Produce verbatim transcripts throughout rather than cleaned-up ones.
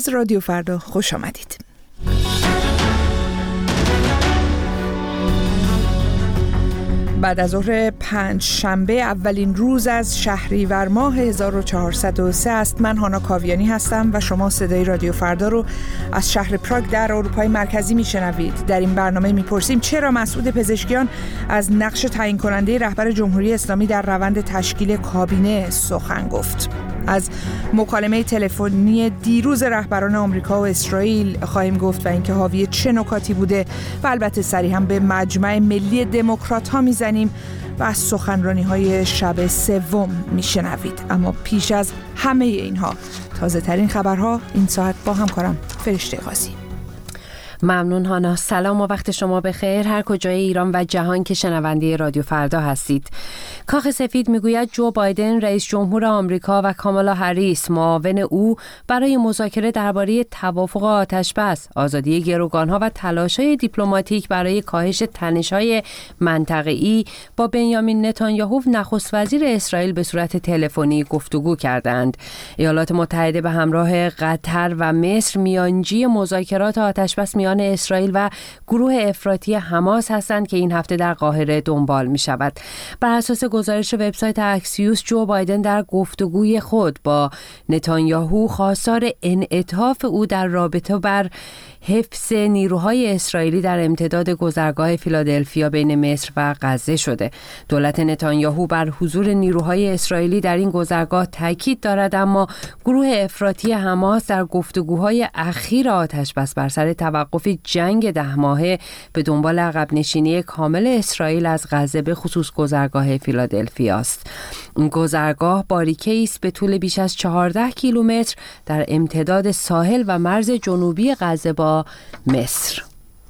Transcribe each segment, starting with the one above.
از رادیو فردا خوش آمدید. بعد از ظهر پنج شنبه اولین روز از شهریور ماه هزار و چهارصد و سه است. من هانا کاویانی هستم و شما صدای رادیو فردا رو از شهر پراگ در اروپای مرکزی میشنوید. در این برنامه میپرسیم چرا مسعود پزشکیان از نقش تعیین کننده رهبر جمهوری اسلامی در روند تشکیل کابینه سخن گفت. از مکالمه تلفنی دیروز رهبران آمریکا و اسرائیل خواهیم گفت و اینکه حاوی چه نکاتی بوده و البته صریحاً به مجمع ملی دموکرات ها میزنیم و از سخنرانی های شب سوم میشنوید. اما پیش از همه اینها تازه ترین خبرها این ساعت با همکارم فرشته قاضی. ممنون هانا. سلام و وقت شما بخیر هر کجای ایران و جهان که شنونده رادیو فردا هستید. کاخ سفید میگوید جو بایدن رئیس جمهور آمریکا و کامالا هریس معاون او برای مذاکره درباره توافق آتش‌بس، آزادی گروگانها و تلاش‌های دیپلماتیک برای کاهش تنش‌های منطقه‌ای با بنیامین نتانیاهو نخست وزیر اسرائیل به صورت تلفنی گفتگو کردند. ایالات متحده به همراه قطر و مصر میانجی مذاکرات آتش‌بس میان اسرائیل و گروه افراطی حماس هستند که این هفته در قاهره دنبال می شود. بر اساس گزارش وبسایت اکسیوس، جو بایدن در گفتگوی خود با نتانیاهو خواستار انعطاف او در رابطه بر حفظ نیروهای اسرائیلی در امتداد گذرگاه فیلادلفیا بین مصر و غزه شده. دولت نتانیاهو بر حضور نیروهای اسرائیلی در این گذرگاه تاکید دارد، اما گروه افراطی حماس در گفتگوهای اخیر آتش‌بس بر سر توقف جنگ ده ماهه به دنبال عقب نشینی کامل اسرائیل از غزه به خصوص گذرگاه فیلادلفیا است. این گذرگاه باریکه‌ای است به طول بیش از چهارده کیلومتر در امتداد ساحل و مرز جنوبی غزه با مصر.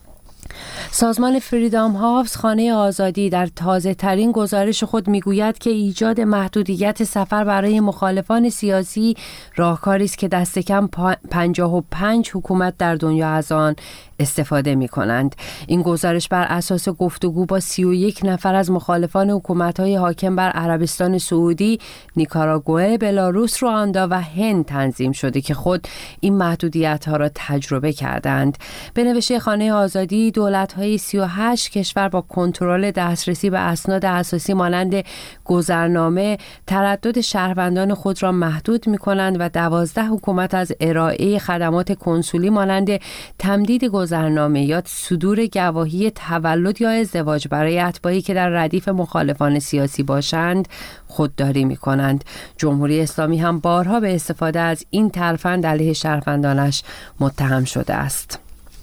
سازمان فریدام هاوس خانه آزادی در تازه ترین گزارش خود میگوید که ایجاد محدودیت سفر برای مخالفان سیاسی راهکاری است که دست کم پنجاه و پنج حکومت در دنیا از آن استفاده می کنند. این گزارش بر اساس گفتگو با سی و یک نفر از مخالفان حکومت‌های حاکم بر عربستان سعودی، نیکاراگوئه، بلاروس، رواندا و هند تنظیم شده که خود این محدودیت‌ها را تجربه کردند. به نوشته خانه آزادی، دولت‌های سی و هشت کشور با کنترل دسترسی به اسناد اساسی مانند گذرنامه تردد شهروندان خود را محدود می‌کنند و دوازده حکومت از ارائه خدمات کنسولی مانند تمدید گذرنامه یا صدور گواهی تولد یا ازدواج برای اتباعی که در ردیف مخالفان سیاسی باشند خودداری می‌کنند. جمهوری اسلامی هم بارها به استفاده از این ترفند علیه شهروندانش متهم شده است.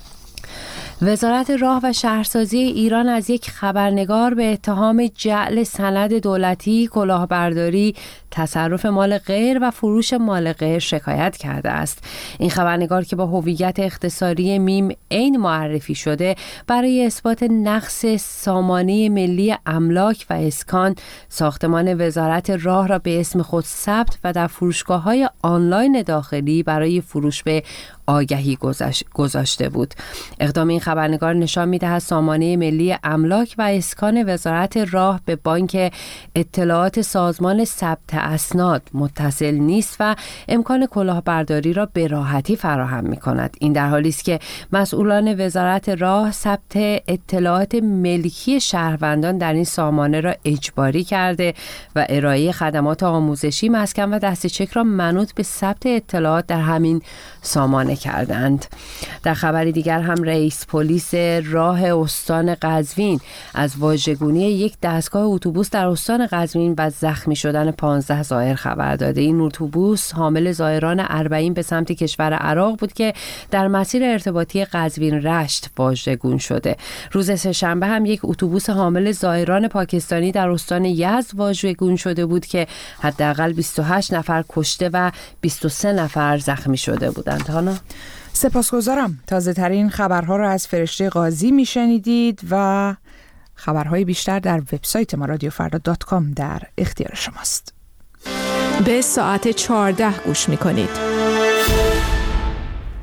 وزارت راه و شهرسازی ایران از یک خبرنگار به اتهام جعل سند دولتی، کلاهبرداری، تصرف مال غیر و فروش مال غیر شکایت کرده است. این خبرنگار که با هویت اختصاری میم عین معرفی شده، برای اثبات نقص سامانه ملی املاک و اسکان ساختمان وزارت راه را به اسم خود ثبت و در فروشگاه‌های آنلاین داخلی برای فروش به آگهی گذاشته بود. اقدام این خبرنگار نشان می‌دهد سامانه ملی املاک و اسکان وزارت راه به بانک اطلاعات سازمان ثبت اسناد متصل نیست و امکان کلاهبرداری را به راحتی فراهم می‌کند. این در حالی است که مسئولان وزارت راه ثبت اطلاعات ملکی شهروندان در این سامانه را اجباری کرده و ارائه خدمات آموزشی، مسکن و دست چک را منوط به ثبت اطلاعات در همین سامانه کردند. در خبری دیگر هم رئیس پلیس راه استان قزوین از واژگونی یک دستگاه اتوبوس در استان قزوین و زخمی شدن پانزده زائر خبر داده. این اتوبوس حامل زائران اربعین به سمت کشور عراق بود که در مسیر ارتباطی قزوین رشت واژگون شده. روز سه‌شنبه هم یک اتوبوس حامل زائران پاکستانی در استان یزد واژگون شده بود که حداقل بیست و هشت نفر کشته و بیست و سه نفر زخمی شده بودند. هانا سپاسگزارم. تازه ترین خبرها را از فرشته قاضی میشنیدید و خبرهای بیشتر در وبسایت ما رادیو فردا دات کام در اختیار شماست. به ساعت چهارده گوش میکنید.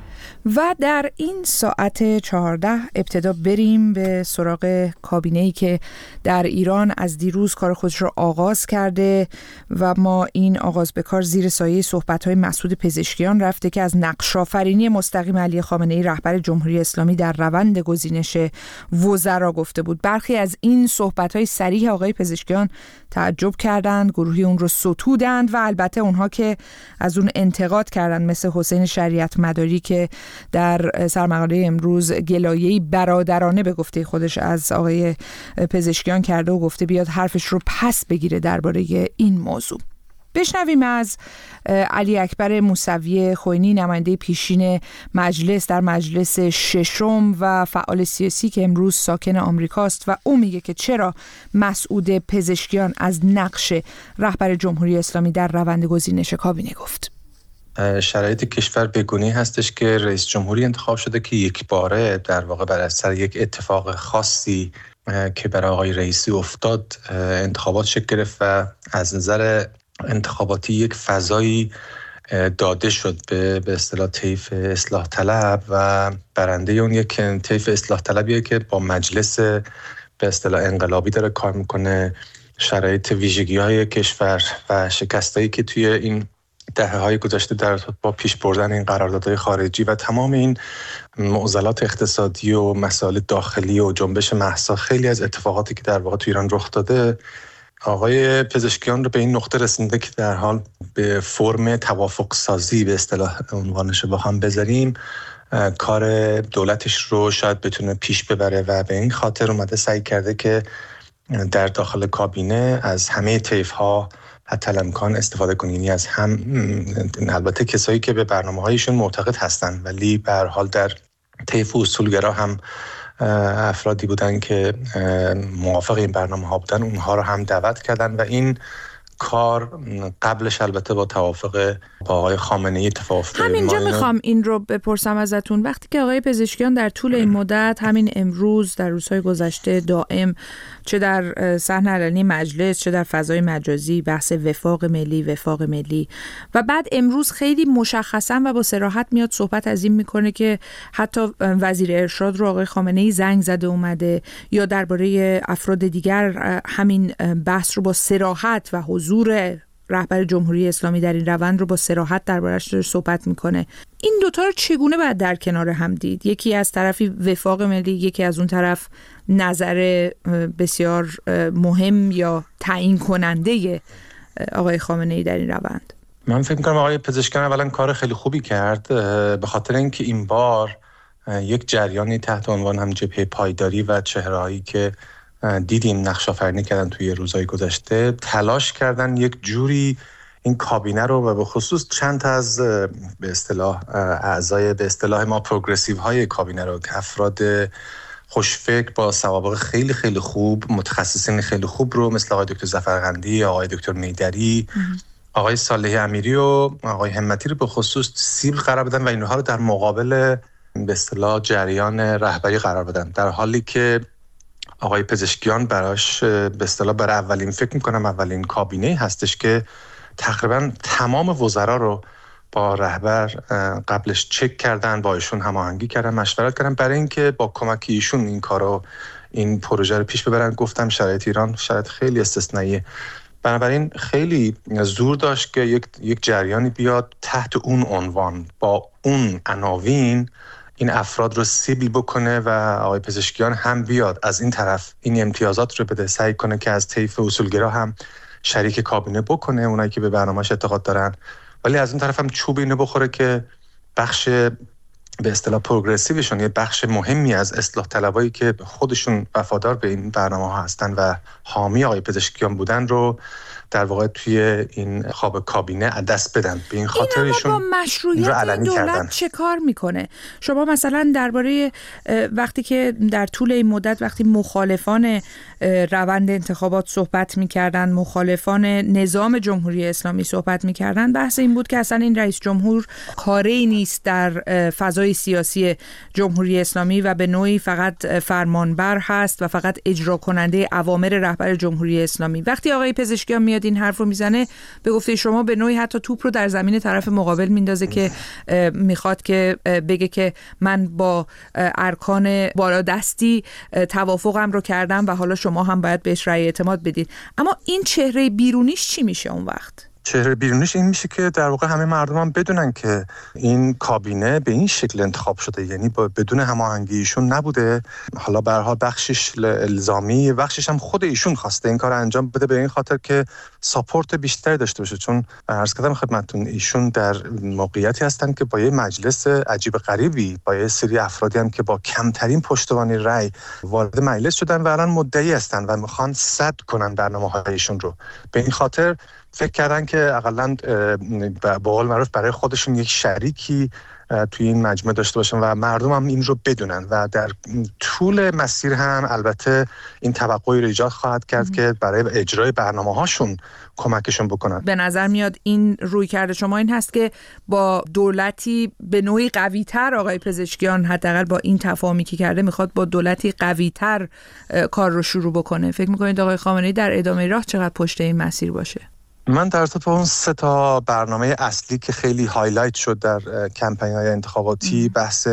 و در این ساعت چهارده ابتدا بریم به سراغ کابینه‌ای که در ایران از دیروز کار خودش را آغاز کرده و ما این آغاز به کار زیر سایه صحبت‌های مسعود پزشکیان رفته که از نقش‌آفرینی مستقیم علی خامنه‌ای رهبر جمهوری اسلامی در روند گزینش وزرا گفته بود. برخی از این صحبت‌های صریح آقای پزشکیان تعجب کردند، گروهی اون رو ستودند و البته اونها که از اون انتقاد کردند مثل حسین شریعت مداری که در سرمقاله امروز گلایه‌ای برادرانه به گفته خودش از آقای پزشکیان کرده و گفته بیاد حرفش رو پس بگیره درباره این موضوع. بشنویم از علی اکبر موسوی خوئینی، نماینده پیشین مجلس در مجلس ششم و فعال سیاسی که امروز ساکن آمریکاست و او میگه که چرا مسعود پزشکیان از نقش رهبر جمهوری اسلامی در روند گزینش کابینه گفت. شرایط کشور بگونی هستش که رئیس جمهوری انتخاب شده که یک باره در واقع بر اثر یک اتفاق خاصی که برای آقای رئیسی افتاد انتخابات شکل گرفت و از نظر انتخاباتی یک فضایی داده شد به به اصطلاح طیف اصلاح طلب و برنده اون یک طیف اصلاح طلبیه که با مجلس به اصطلاح انقلابی داره کار میکنه. شرایط ویژگی‌های کشور و شکستایی که توی این دهه‌های گذشته در با پیش بردن این قراردادهای خارجی و تمام این معضلات اقتصادی و مسائل داخلی و جنبش مهسا، خیلی از اتفاقاتی که در واقع تو ایران رخ داده آقای پزشکیان رو به این نقطه رسونده که در حال به فرم توافق سازی به اصطلاح عنوانش رو بخوام بذاریم کار دولتش رو شاید بتونه پیش ببره و به این خاطر اومده سعی کرده که در داخل کابینه از همه طیف‌ها حتی الامکان استفاده کنین، یعنی از هم البته کسایی که به برنامه‌هایشون معتقد هستن ولی به هر حال در طیف اصولگرا هم افرادی بودن که موافق این برنامه‌ها بودن، اونها رو هم دعوت کردن و این کار قبلش البته با توافق با آقای خامنه‌ای اتفاق افتاد. همینجا میخوام این رو بپرسم ازتون، وقتی که آقای پزشکیان در طول این مدت، همین امروز، در روزهای گذشته دائم چه در صحن علنی مجلس چه در فضای مجازی بحث وفاق ملی وفاق ملی و بعد امروز خیلی مشخصا و با صراحت میاد صحبت از این میکنه که حتی وزیر ارشاد رو آقای خامنه‌ای زنگ زده اومده یا درباره افراد دیگر همین بحث رو با صراحت و حضور رهبر جمهوری اسلامی در این روند رو با صراحت دربارش صحبت میکنه. این دوتا رو چگونه باید در کنار هم دید؟ یکی از طرفی وفاق ملی، یکی از اون طرف نظر بسیار مهم یا تعیین کننده آقای خامنه‌ای در این روند. من فکر میکنم آقای پزشکیان اولا کار خیلی خوبی کرد به خاطر اینکه این بار یک جریانی تحت عنوان هم جبهه پایداری و چهره‌هایی که دیدیم نقش آفرینی کردن توی روزهای گذشته تلاش کردن یک جوری این کابینه رو و به خصوص چند تا از به اصطلاح اعضای به اصطلاح ما پروگرسیو های کابینه رو که افراد خوشفکر با سوابق خیلی خیلی خوب، متخصصین خیلی خوب رو مثل آقای دکتر ظفرقندی، آقای دکتر میدری، آقای صالحی امیری و آقای همتی رو به خصوص سیبل قرار بدن و اینها رو در مقابل به اصطلاح جریان رهبری قرار بدن، در حالی که آقای پزشکیان براش به اصطلاح برای اولین فکر میکنم اولین کابینه هستش که تقریبا تمام وزرا رو با رهبر قبلش چک کردن، با ایشون هماهنگی کردن، مشورت کردن برای اینکه با کمک ایشون این کارو این پروژه رو پیش ببرن. گفتم شرایط ایران شرایط خیلی استثنائیه، بنابراین خیلی زور داشت که یک یک جریانی بیاد تحت اون عنوان با اون عناوین این افراد رو سیبل بکنه و آقای پزشکیان هم بیاد از این طرف این امتیازات رو بده، سعی کنه که از طیف اصولگرا هم شریک کابینه بکنه اونایی که به برنامه‌اش اعتقاد دارن، ولی از اون طرف هم چوب اینو بخوره که بخش به اصطلاح پروگرسیوشون، یه بخش مهمی از اصلاح طلبایی که خودشون وفادار به این برنامه‌ها هستن و حامی آقای پزشکیان بودن رو در واقع توی این خواب کابینه دست بدن. به این خاطر ایشون با مشروعیت این دولت کردن. چه کار میکنه؟ شما مثلا درباره وقتی که در طول این مدت وقتی مخالفان روند انتخابات صحبت میکردن، مخالفان نظام جمهوری اسلامی صحبت میکردن، بحث این بود که اصلا این رئیس جمهور کاری نیست در فضای اعضای سیاسی جمهوری اسلامی و به نوعی فقط فرمانبر هست و فقط اجرا کننده اوامر رهبر جمهوری اسلامی. وقتی آقای پزشکیان میاد این حرف رو میزنه، به گفته شما به نوعی حتی توپ رو در زمین طرف مقابل میندازه که میخواد که بگه که من با ارکان بالادستی توافقم رو کردم و حالا شما هم باید بهش رأی اعتماد بدید. اما این چهره بیرونیش چی میشه اون وقت؟ چهره بیرونیش این میشه که در واقع همه مردم هم بدونن که این کابینه به این شکل انتخاب شده، یعنی بدون هماهنگی ایشون نبوده. حالا به هر حال بخشش الزامی، بخشش هم خود ایشون خواسته این کار انجام بده به این خاطر که ساپورت بیشتری داشته باشه. چون عرض کردم خدمتتون ایشون در موقعیتی هستن که با یه مجلس عجیب غریبی، با یه سری افرادی هم که با کمترین پشتوانه رأی وارد مجلس شدن و الان مدعی هستن و میخوان سد کنن برنامه‌های ایشون رو. به این خاطر فکر کردن که اقلاً به قول معروف برای خودشون یک شریکی توی این مجمع داشته باشن و مردم هم این رو بدونن و در طول مسیر هم البته این توقعی رو ایجاد خواهد کرد که برای اجرای برنامه‌هاشون کمکشون بکنن. به نظر میاد این روی کرده شما این هست که با دولتی به نوعی قوی‌تر آقای پزشکیان حداقل با این تفاهمی که کرده میخواد با دولتی قوی‌تر کار رو شروع بکنه. فکر می‌کنید آقای خامنه‌ای در ادامه راه چقدر پشت این مسیر باشه؟ من در ضمن اون سه تا برنامه اصلی که خیلی هایلایت شد در کمپین‌های انتخاباتی، بحث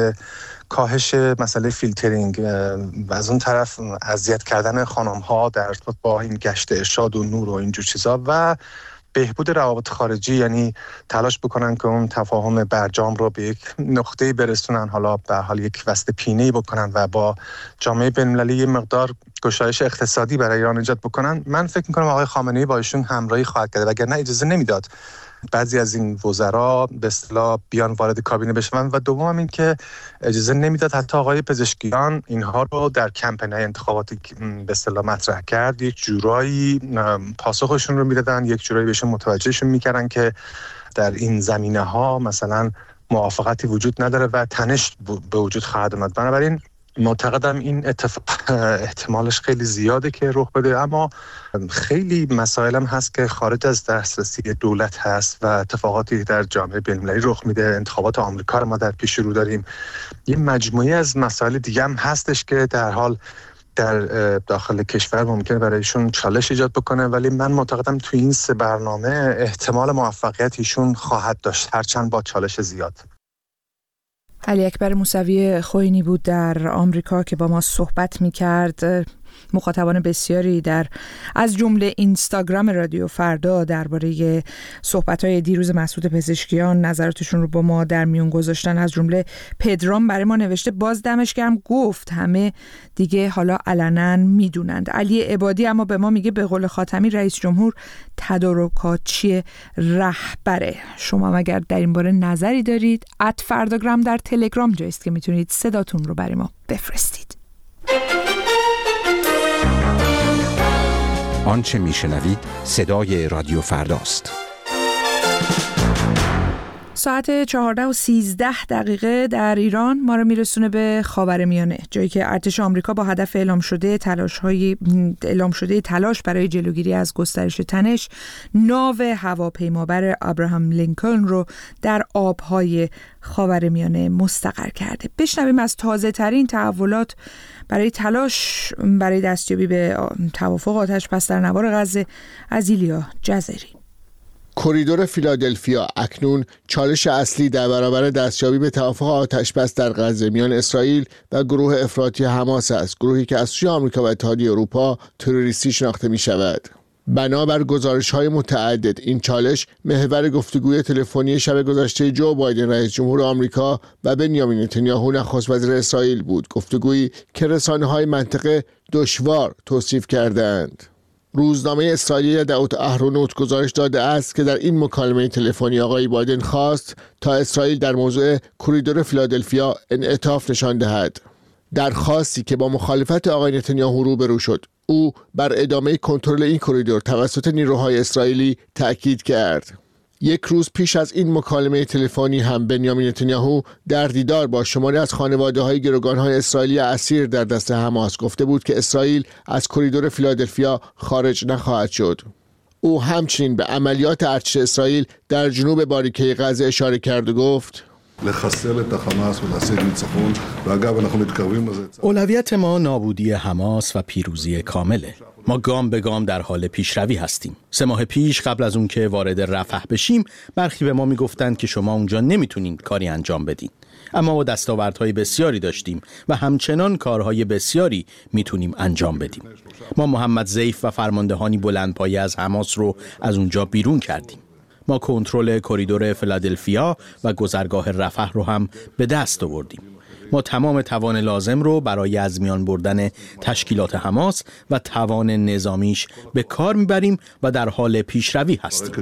کاهش مسئله فیلترینگ و از اون طرف اذیت کردن خانم‌ها در ارتباط با این گشت ارشاد و نور و اینجور چیزا و بهبود روابط خارجی، یعنی تلاش بکنن که اون تفاهم برجام رو به یک نقطه‌ای برسونن، حالا به حال یک وسط پینه‌ای بکنن و با جامعه بین‌المللی یه مقدار گشایش اقتصادی برای ایران ایجاد بکنن. من فکر می‌کنم آقای خامنه‌ای با ایشون همراهی خواهد کرد، وگرنه اجازه نمیداد بعضی از این وزرا به اصطلاح بیان وارد کابینه بشن و دوم این که اجازه نمیداد حتی آقای پزشکیان اینها رو در کمپین‌های انتخاباتی به اصطلاح مطرح کرد، یک جورایی پاسخشون رو میدادن، یک جورایی بهشون متوجهشون میکردن که در این زمینه‌ها مثلا موافقتی وجود نداره و تنش به وجود خواهد اومد. بنابراین معتقدم این اتفاق احتمالش خیلی زیاده که رخ بده، اما خیلی مسائلم هست که خارج از دسترسی دولت هست و اتفاقاتی در جامعه بین‌المللی رخ میده. انتخابات آمریکا رو ما در پیش رو داریم، یه مجموعه از مسائل دیگه هم هستش که در حال در داخل کشور ممکنه برایشون چالش ایجاد بکنه، ولی من معتقدم تو این سه برنامه احتمال موفقیت ایشون خواهد داشت، هرچند با چالش زیاد. علی اکبر موسوی خوئینی بود در آمریکا که با ما صحبت می‌کرد. مخاطبان بسیاری در از جمله اینستاگرام رادیو فردا درباره صحبت‌های دیروز مسعود پزشکیان نظراتشون رو با ما در میون گذاشتن. از جمله پدرام برای ما نوشته باز دمش گرم گفت همه دیگه حالا علنا میدونند. علی عبادی اما به ما میگه به قول خاتمی رئیس جمهور تدارکاتچی رهبره. شما مگر در این باره نظری دارید؟ ات فرداگرام در تلگرام جایست که میتونید صداتون رو برای ما بفرستید. آنچه میشنوید صدای رادیو فرداست. ساعت چهارده و سیزده دقیقه در ایران ما رو میرسونه به خاورمیانه، جایی که ارتش آمریکا با هدف اعلام شده تلاش‌های اعلام شده تلاش برای جلوگیری از گسترش تنش، ناو هواپیمابر ابراهام لینکلن رو در آب‌های خاورمیانه مستقر کرده. بشنویم از تازه‌ترین تحولات برای تلاش برای دستیابی به توافق آتش بس در نوار غزه از ایلیا جزری. کریدور فیلادلفیا اکنون چالش اصلی در برابر دستیابی به توافق آتش بس در غزه میان اسرائیل و گروه افراطی حماس است، گروهی که از سوی آمریکا و اتحادیه اروپا تروریستی شناخته می شود. بنابر گزارش‌های متعدد این چالش محور گفتگوی تلفنی شب گذشته جو بایدن رئیس جمهور آمریکا و بنیامین نتانیاهو نخست وزیر اسرائیل بود، گفتگویی که رسانه‌های منطقه دشوار توصیف کردند. روزنامه اسرائیلی یدعوت اهرونوت گزارش داده است که در این مکالمه تلفنی آقای بایدن خواست تا اسرائیل در موضوع کریدور فیلادلفیا انعطاف نشان دهد. درخواستی که با مخالفت آقای نتانیاهو روبرو شد. او بر ادامه کنترل این کریدور توسط نیروهای اسرائیلی تأکید کرد. یک روز پیش از این مکالمه تلفنی هم بنیامین نتانیاهو در دیدار با شماری از خانواده‌های گروگان‌های اسرائیلی اسیر در دست حماس گفته بود که اسرائیل از کریدور فیلادلفیا خارج نخواهد شد. او همچنین به عملیات ارتش اسرائیل در جنوب باریکه غزه اشاره کرد و گفت اولویت ما نابودی حماس و پیروزی کامله. ما گام به گام در حال پیشروی هستیم. سه ماه پیش قبل از اون که وارد رفح بشیم، برخی به ما میگفتند که شما اونجا نمیتونین کاری انجام بدین. اما ما دستاوردهای بسیاری داشتیم و همچنان کارهای بسیاری میتونیم انجام بدیم. ما محمد ضیف و فرماندهانی بلندپایه از حماس رو از اونجا بیرون کردیم. ما کنترل کریدور فیلادلفیا و گذرگاه رفح رو هم به دست آوردیم. ما تمام توان لازم رو برای از میان بردن تشکیلات حماس و توان نظامیش به کار میبریم و در حال پیشروی هستیم.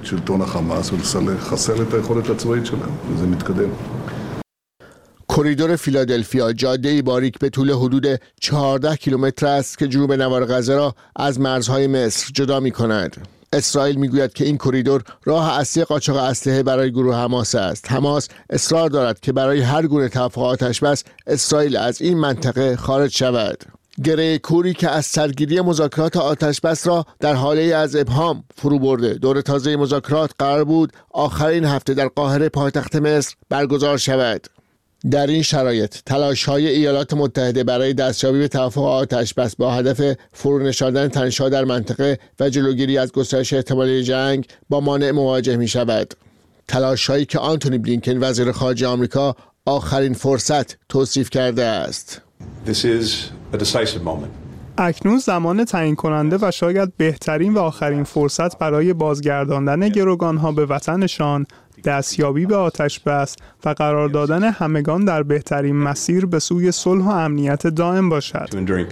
کریدور فیلادلفیا جاده‌ای باریک به طول حدود چهارده کیلومتر است که جنوب نوار غزه را از مرزهای مصر جدا می‌کند. اسرائیل میگوید که این کریدور راه اصلی قاچاق اسلحه برای گروه حماس است. حماس اصرار دارد که برای هر گونه توافق آتش‌بس اسرائیل از این منطقه خارج شود. گره کوری که از سرگیری مذاکرات آتش‌بس را در حاله از ابهام فرو برده. دور تازه مذاکرات قرار بود آخرین هفته در قاهره پایتخت مصر برگزار شود. در این شرایط تلاش‌های ایالات متحده برای دستیابی به توافق آتش‌بس با هدف فرونشاندن تنش‌ها در منطقه و جلوگیری از گسترش احتمالی جنگ با مانع مواجه می‌شود. تلاش‌هایی که آنتونی بلینکن وزیر خارجه آمریکا آخرین فرصت توصیف کرده است. This is a decisive moment. اکنون زمان تعیین کننده و شاید بهترین و آخرین فرصت برای بازگرداندن گروگان‌ها به وطنشان، دستیابی به آتش‌بس و قرار دادن همگان در بهترین مسیر به سوی صلح و امنیت دائم باشد.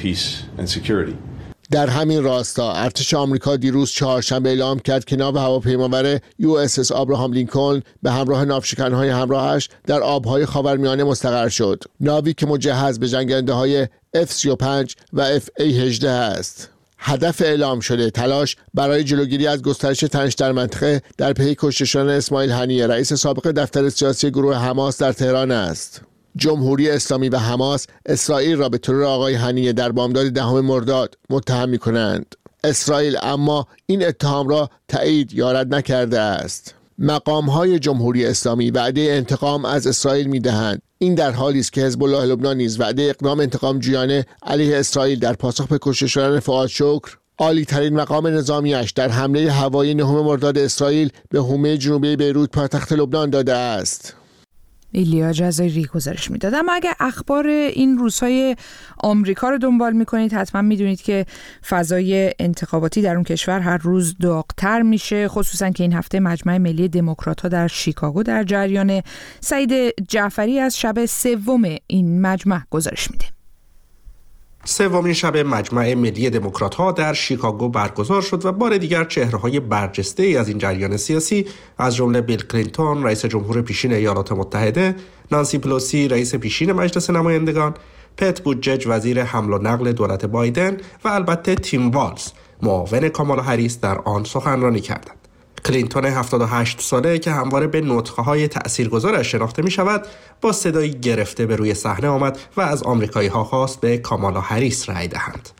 در همین راستا ارتش آمریکا دیروز چهارشنبه اعلام کرد که ناو هواپیمابر یو اس اس آبراهام لینکلن به همراه ناوشکن‌های همراهش در آب‌های خاورمیانه مستقر شد. ناوی که مجهز به جنگنده‌های اف سی و پنج و اف ای هجده است. هدف اعلام شده تلاش برای جلوگیری از گسترش تنش در منطقه در پی کشته شدن اسماعیل هنیه، رئیس سابق دفتر سیاسی گروه حماس در تهران است. جمهوری اسلامی و حماس اسرائیل را به ترور آقای هنیه در بامداد دهم مرداد متهم می‌کنند. اسرائیل اما این اتهام را تایید یا رد نکرده است. مقام‌های جمهوری اسلامی وعده انتقام از اسرائیل می‌دهند. این در حالی است که حزب الله لبنان نیز وعده اقدام انتقام جویانه علیه اسرائیل در پاسخ به کشته شدن فؤاد شکر، عالی ترین مقام نظامیش در حمله هوایی نهم مرداد اسرائیل به حومه جنوبی بیروت پایتخت لبنان داده است. ایلیا جزایری گزارش میداد. اما اگر اخبار این روزهای آمریکا رو دنبال میکنید حتما میدونید که فضای انتخاباتی در اون کشور هر روز داغ‌تر میشه، خصوصا که این هفته مجمع ملی دموکرات‌ها در شیکاگو در جریان. سعید جعفری از شب سوم این مجمع گزارش میده. سومین شب مجمع ملی دموکرات‌ها در شیکاگو برگزار شد و بار دیگر چهره‌های برجسته‌ای از این جریان سیاسی از جمله بیل کلینتون رئیس جمهور پیشین ایالات متحده، نانسی پلوسی رئیس پیشین مجلس نمایندگان، پت بوتجج وزیر حمل و نقل دولت بایدن و البته تیم والز معاون کامالا هریس در آن سخنرانی کردند. کلینتون هفتاد و هشت ساله که همواره به نطق‌های تأثیرگذارش شناخته می‌شود، با صدایی گرفته به روی صحنه آمد و از آمریکایی‌ها خواست به کامالا هریس رأی دهند.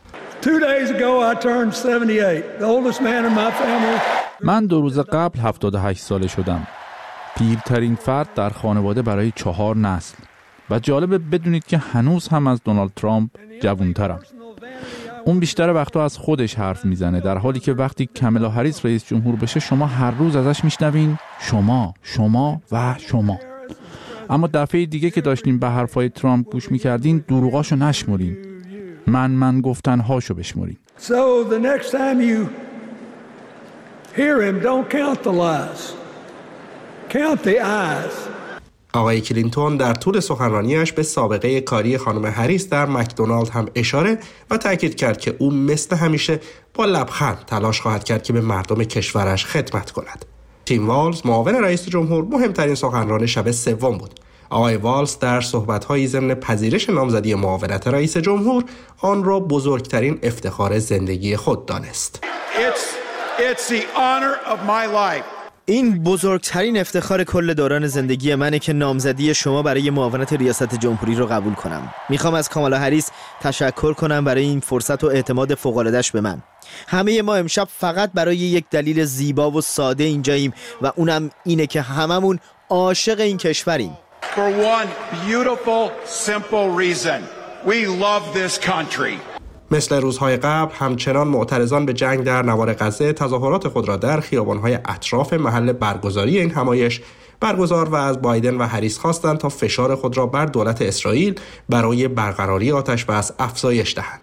من دو روز قبل هفتاد و هشت ساله شدم. پیرترین فرد در خانواده برای چهار نسل. و جالبه بدونید که هنوز هم از دونالد ترامپ جوان‌ترم. اون بیشتر وقتا از خودش حرف میزنه، در حالی که وقتی کامالا هریس رئیس جمهور بشه شما هر روز ازش میشنوین شما شما و شما. اما دفعه دیگه که داشتیم به حرفای ترامپ گوش میکردین دروغاشو نشمرین، من من گفتنهاشو بشمرین. So the next time you hear him, don't count the lies. Count the eyes. آقای کلینتون در طول سخنرانیش به سابقه کاری خانم هریس در مکدونالد هم اشاره و تاکید کرد که او مثل همیشه با لبخند تلاش خواهد کرد که به مردم کشورش خدمت کند. تیم والز معاون رئیس جمهور مهمترین سخنران شب سوم بود. آقای والز در صحبت‌های ضمن پذیرش نامزدی معاونت رئیس جمهور آن را بزرگترین افتخار زندگی خود دانست. It's, it's the honor of my life. این بزرگترین افتخار کل دوران زندگی منه که نامزدی شما برای معاونت ریاست جمهوری رو قبول کنم. میخوام از کامالا هریس تشکر کنم برای این فرصت و اعتماد فوق‌العاده‌اش به من. همه ما امشب فقط برای یک دلیل زیبا و ساده اینجاییم و اونم اینه که هممون عاشق این کشوریم. For one beautiful, simple reason. We love this country. مثل روزهای قبل همچنان معترضان به جنگ در نوار غزه تظاهرات خود را در خیابان‌های اطراف محل برگزاری این همایش برگزار و از بایدن و هریس خواستند تا فشار خود را بر دولت اسرائیل برای برقراری آتش‌بس افزایش دهند.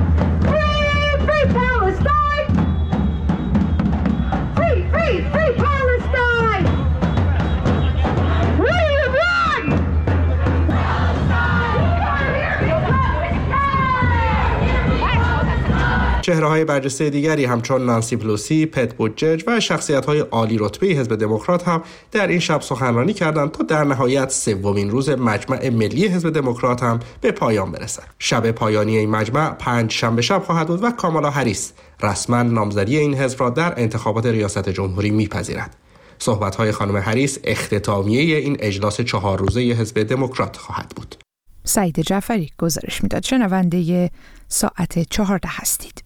چهره‌های برجسته دیگری همچون نانسی پلوسی، پت بوتجج و شخصیت‌های عالی رتبه حزب دموکرات هم در این شب سخنرانی کردند تا در نهایت سومین روز مجمع ملی حزب دموکرات هم به پایان برسد. شب پایانی این مجمع پنج شنبه شب خواهد بود و کامالا هریس رسما نامزدی این حزب را در انتخابات ریاست جمهوری می‌پذیرد. صحبت‌های خانم هریس اختتامیه این اجلاس چهار روزه حزب دموکرات خواهد بود. سعید جعفری گزارش میداد. شنونده ساعت چهارده هستید.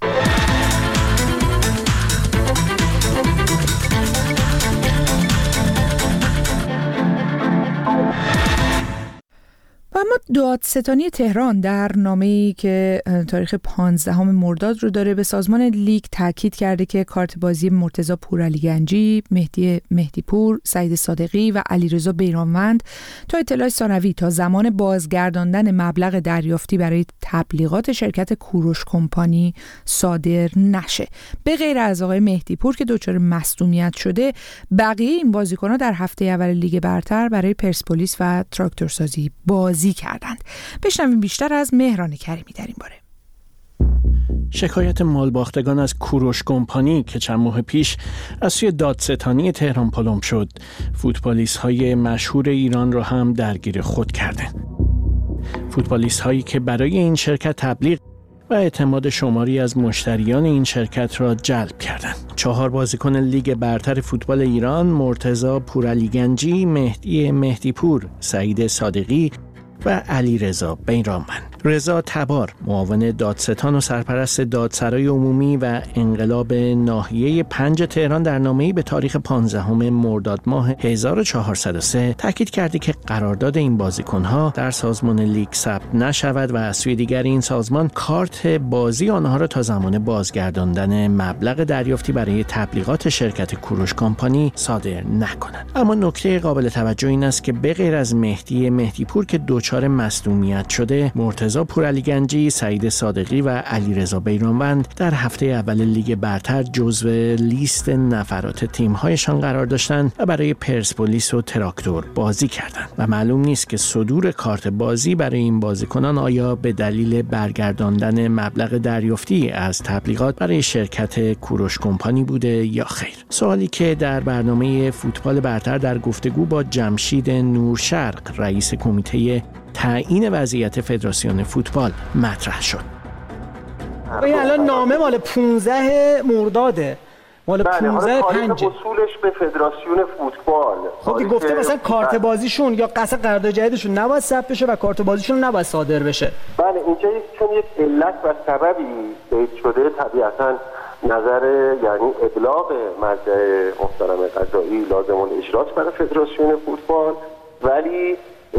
و اما دادستانی تهران در نامه‌ای که تاریخ پانزدهم مرداد رو داره به سازمان لیگ تاکید کرده که کارت بازی مرتضی پورعلیگنجی، مهدی مهدیپور، سعید صادقی و علیرضا بیرانوند تا اطلاع ثانوی تا زمان بازگرداندن مبلغ دریافتی برای تبلیغات شرکت کوروش کمپانی صادر نشه. به غیر از آقای مهدیپور که دچار مصدومیت شده، بقیه این بازیکن‌ها در هفته اول لیگ برتر برای پرسپولیس و تراکتورسازی بازی کردند. بشنویم بیشتر از مهران کریمی در این باره. شکایت مالباختگان از کوروش کمپانی که چند ماه پیش از سوی دادستانی تهران پلم شد، فوتبالیست های مشهور ایران را هم درگیر خود کرده. فوتبالیست هایی که برای این شرکت تبلیغ و اعتماد شماری از مشتریان این شرکت را جلب کردند. چهار بازیکن لیگ برتر فوتبال ایران، مرتضی پورعلیگنجی، مهدی مهدیپور، سعید صادقی و علیرضا بیرانوند. رضا تبار، معاون دادستان و سرپرست دادسرای عمومی و انقلاب ناحیه پنج تهران، در نامه‌ای به تاریخ پانزدهم مرداد ماه هزار و چهارصد و سه تاکید کرده که قرارداد این بازیکن‌ها در سازمان لیگ ثبت نشود و از سوی دیگر این سازمان کارت بازی آنها را تا زمان بازگرداندن مبلغ دریافتی برای تبلیغات شرکت کوروش کمپانی صادر نکند. اما نکته قابل توجه این است که به غیر از مهدی مهدیپور که دچار مصدومیت شده، مرتضی پورعلیگنجی، سعید صادقی و علیرضا بیرانوند در هفته اول لیگ برتر جزو لیست نفرات تیم‌هایشان قرار داشتند و برای پرسپولیس و تراکتور بازی کردند و معلوم نیست که صدور کارت بازی برای این بازیکنان آیا به دلیل برگرداندن مبلغ دریافتی از تبلیغات برای شرکت کوروش کمپانی بوده یا خیر. سوالی که در برنامه فوتبال برتر در گفتگو با جمشید نورشرق، رئیس کمیته تعیین وضعیت فدراسیون فوتبال مطرح شد. این الان نامه مال پانزده مرداده، مال پانزده پنج وصولش به فدراسیون فوتبال. خب دیگه گفته مثلا کارت بازیشون یا قصد قرارداد جدیدشون نباید ثبت بشه و کارت بازیشون نباید صادر بشه. بله، اینجا چون یک علت و سببی بهش شده، طبیعتاً نظر یعنی ابلاغ مرجع محترم قضایی لازم الاجراست برای فدراسیون فوتبال، ولی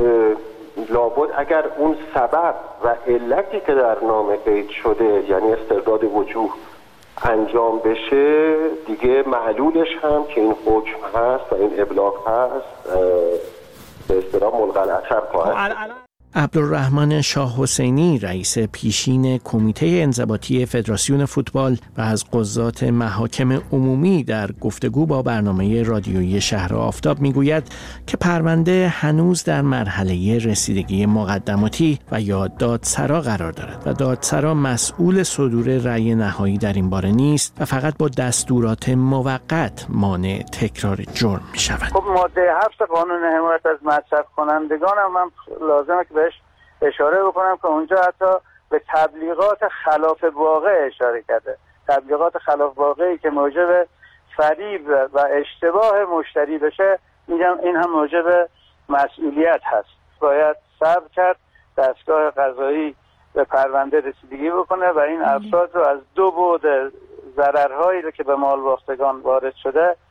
لابد اگر اون سبب و علتی که در نامه قید شده، یعنی استرداد وجوه، انجام بشه، دیگه معلولش هم که این حکم هست و این ابلاغ هست به اصطلاح ملغی اثر خواهد. عبدالرحمن شاه حسینی، رئیس پیشین کمیته انضباطی فدراسیون فوتبال و از قضات محاکم عمومی، در گفتگو با برنامه رادیویی شهر آفتاب میگوید که پرونده هنوز در مرحله رسیدگی مقدماتی و یا دادسرا قرار دارد و دادسرا مسئول صدور رأی نهایی در این باره نیست و فقط با دستورات موقت مانع تکرار جرم می شود. خب ماده هفت قانون حمایت از مصرف کنندگان هم من لازمه که بهش اشاره بکنم که اونجا حتی به تبلیغات خلاف واقع اشاره کرده. تبلیغات خلاف واقعی که موجب فریب و اشتباه مشتری بشه، میگم این هم موجب مسئولیت هست. باید صبر کرد دستگاه قضایی به پرونده رسیدگی بکنه و این افراد رو از دو بعد ضررهایی رو که به مالباختگان وارد شده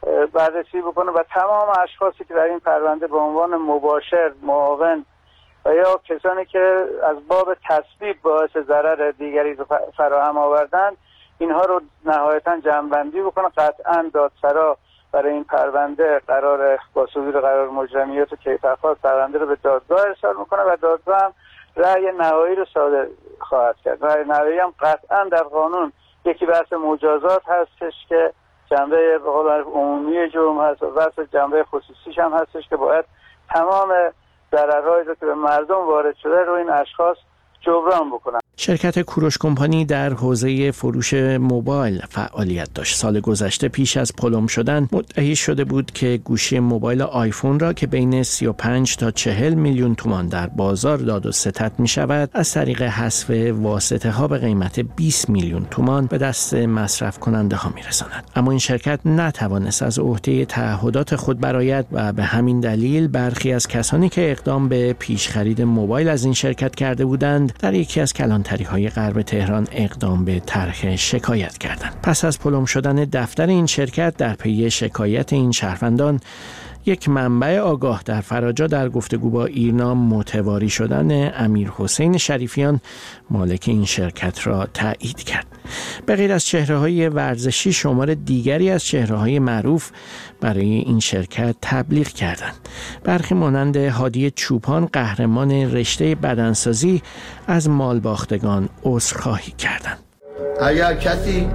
بررسی بکنه و تمام اشخاصی که در این پرونده به عنوان مباشر، معاون و یا کسانی که از باب تسبیب باعث ضرر دیگری رو فراهم آوردند اینها رو نهایتا جمع‌بندی بکنه. قطعا دادسرا برای این پرونده قرار با صدور قرار مجرمیات و کیفرخواست پرونده رو به دادگاه ارسال میکنه و دادگاه هم رأی نهایی رو صادر خواهد کرد. رأی نهایی هم قطعا در قانون یکی بحث مجازات هستش که جنبه عمومی جرم هست و بحث جنبه خصوصیش هم هستش که باید تمام ضررهایی رو که به مردم وارد شده رو این اشخاص جبران بکنن. شرکت کوروش کمپانی در حوزه فروش موبایل فعالیت داشت. سال گذشته پیش از پلم شدن مدعی شده بود که گوشی موبایل آیفون را که بین سی و پنج تا چهل میلیون تومان در بازار داد و ستد می شود از طریق حذف واسطه ها به قیمت بیست میلیون تومان به دست مصرف کننده ها می رساند. اما این شرکت نتوانست از عهده تعهدات خود برآید و به همین دلیل برخی از کسانی که اقدام به پیش خرید موبایل از این شرکت کرده بودند در یکی از کلانتری‌های غرب تهران اقدام به طرح شکایت کردند. پس از پلم شدن دفتر این شرکت در پی شکایت این شهروندان، یک منبع آگاه در فراجا در گفتگو با ایرنا متواری شدن امیر حسین شریفیان مالک این شرکت را تایید کرد. به غیر از چهره‌های ورزشی شمار دیگری از چهره‌های معروف برای این شرکت تبلیغ کردند. برخی مانند هادی چوپان قهرمان رشته بدنسازی از مالباختگان عذرخواهی کردند. اگر کسی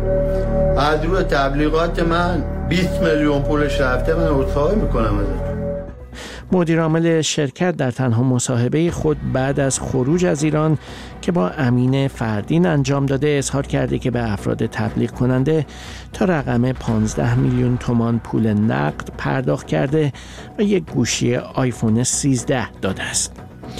از روی تبلیغات من بیست میلیون پولش رفته من عذرخواهی میکنم ازش. مدیر عامل شرکت در تنها مصاحبه خود بعد از خروج از ایران که با امین فردین انجام داده اظهار کرده که به افراد تبلیغ کننده تا رقم پانزده میلیون تومان پول نقد پرداخت کرده و یک گوشی آیفون سیزده داده است.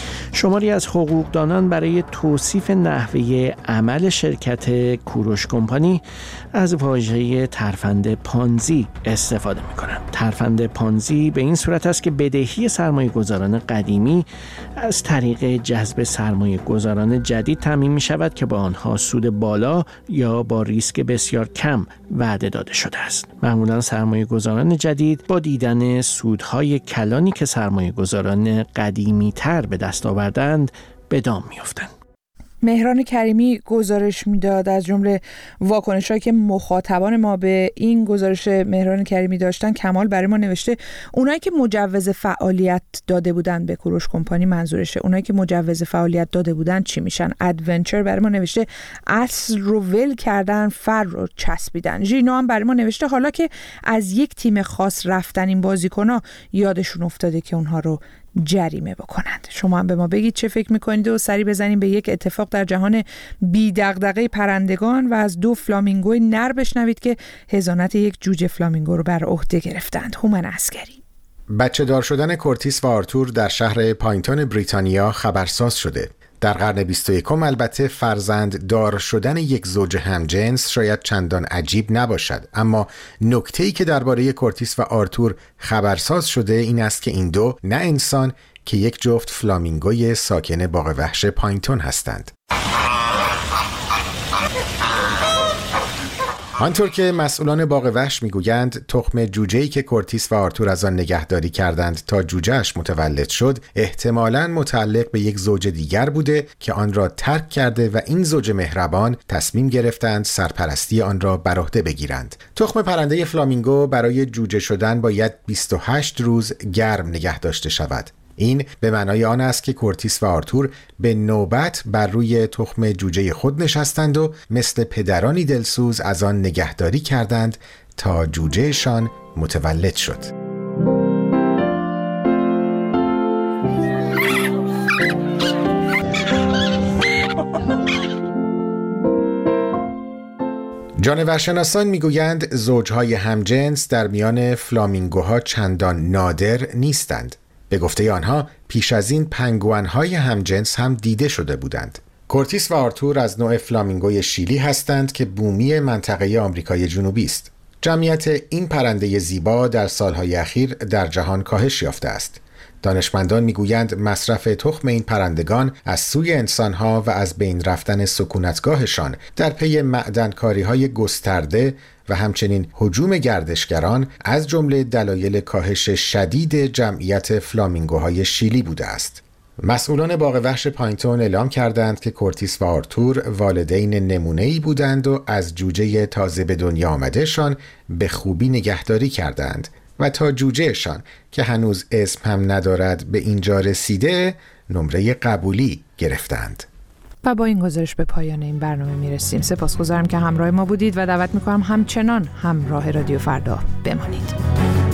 شماری از حقوقدانان برای توصیف نحوه عمل شرکت کوروش کمپانی از واژه ترفند پانزی استفاده می‌کنند. ترفند پانزی به این صورت است که بدهی سرمایه‌گذاران قدیمی از طریق جذب سرمایه‌گذاران جدید تامین می‌شود که با آنها سود بالا یا با ریسک بسیار کم وعده داده شده است. معمولاً سرمایه‌گذاران جدید با دیدن سودهای کلانی که سرمایه‌گذاران قدیمی‌تر به دست آوردند به دام می‌افتند. مهران کریمی گزارش میداد از جمله واکنش‌هایی که مخاطبان ما به این گزارش مهران کریمی داشتن. کمال برای ما نوشته اونایی که مجوز فعالیت داده بودن به کوروش کمپانی منظورشه، اونایی که مجوز فعالیت داده بودن چی میشن؟ ادونچر برای ما نوشته اصل رو ول کردن، فر رو چسبیدن. ژینو هم برای ما نوشته حالا که از یک تیم خاص رفتن این بازیکن‌ها یادشون افتاده که اونها رو جریمه بکنند. شما هم به ما بگید چه فکر میکنید و سری بزنیم به یک اتفاق در جهان بی دغدغه پرندگان و از دو فلامینگوی نر بشنوید که حضانت یک جوجه فلامینگو رو بر عهده گرفتند. هومن عسکری. بچه دار شدن کورتیس و آرتور در شهر پاینتون بریتانیا خبرساز شده. در قرن بیست و یکم البته فرزند دار شدن یک زوج همجنس شاید چندان عجیب نباشد، اما نکته‌ای که درباره کورتیس و آرتور خبرساز شده این است که این دو نه انسان که یک جفت فلامینگوی ساکن باغ وحش پاینتون هستند. آنطور که مسئولان باغ وحش میگویند تخم جوجه‌ای که کورتیس و آرتور از آن نگهداری کردند تا جوجه‌اش متولد شد احتمالاً متعلق به یک زوج دیگر بوده که آن را ترک کرده و این زوج مهربان تصمیم گرفتند سرپرستی آن را بر عهده بگیرند. تخم پرنده فلامینگو برای جوجه شدن باید بیست و هشت روز گرم نگه داشته شود. این به معنای آن است که کورتیس و آرتور به نوبت بر روی تخم جوجه خود نشستند و مثل پدرانی دلسوز از آن نگهداری کردند تا جوجهشان متولد شد. جانورشناسان میگویند زوجهای همجنس در میان فلامینگوها چندان نادر نیستند. به گفته آنها پیش از این پنگوئن‌های همجنس هم دیده شده بودند. کورتیس و آرتور از نوع فلامینگوی شیلی هستند که بومی منطقه آمریکای جنوبی است. جمعیت این پرنده زیبا در سالهای اخیر در جهان کاهش یافته است. دانشمندان میگویند مصرف تخم این پرندگان از سوی انسانها و از بین رفتن سکونتگاهشان در پی معدنکاری‌های گسترده و همچنین هجوم گردشگران از جمله دلایل کاهش شدید جمعیت فلامینگوهای شیلی بوده است. مسئولان باغ وحش پاینتون اعلام کردند که کورتیس و آرتور والدین نمونه‌ای بودند و از جوجه تازه به دنیا آمدهشان به خوبی نگهداری کردند و تا جوجهشان که هنوز اسم هم ندارد به اینجا رسیده نمره قبولی گرفتند. و با این گزارش به پایان این برنامه میرسیم. سپاسگزارم که همراه ما بودید و دعوت میکنم همچنان همراه رادیو فردا بمانید.